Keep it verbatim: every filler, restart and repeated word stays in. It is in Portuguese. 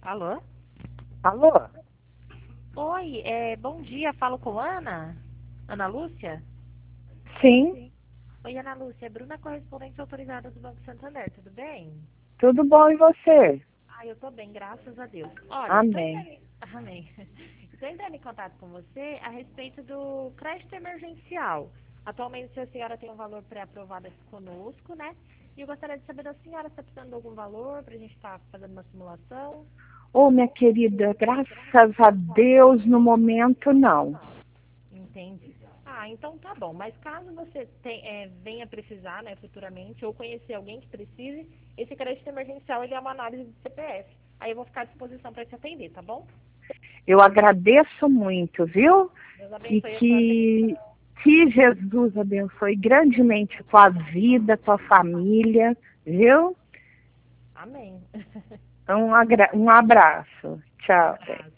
Alô? Alô? Oi, é, bom dia, falo com Ana? Ana Lúcia? Sim, Oi, Ana Lúcia, é Bruna, correspondente autorizada do Banco Santander, tudo bem? tudo bom e você? Ah, eu tô bem, graças a Deus. Olha, estou Amém. entrando, em- Amém. Estou entrando em contato com você a respeito do crédito emergencial. Atualmente a senhora tem um valor pré-aprovado aqui conosco, né? E eu gostaria de saber da senhora se está precisando de algum valor para a gente estar fazendo uma simulação. Ô, minha querida, graças a Deus, no momento não. Entendi. Ah, então tá bom. Mas caso você te- é, venha precisar, né, futuramente, ou conhecer alguém que precise, esse crédito emergencial ele é uma análise de C P F. Aí eu vou ficar à disposição para te atender, tá bom? Eu agradeço muito, viu? Deus E abençoe a sua que, atenção. que Jesus abençoe grandemente a tua vida, tua família, viu? Amém. Um, agra- um abraço. Um Tchau. abraço.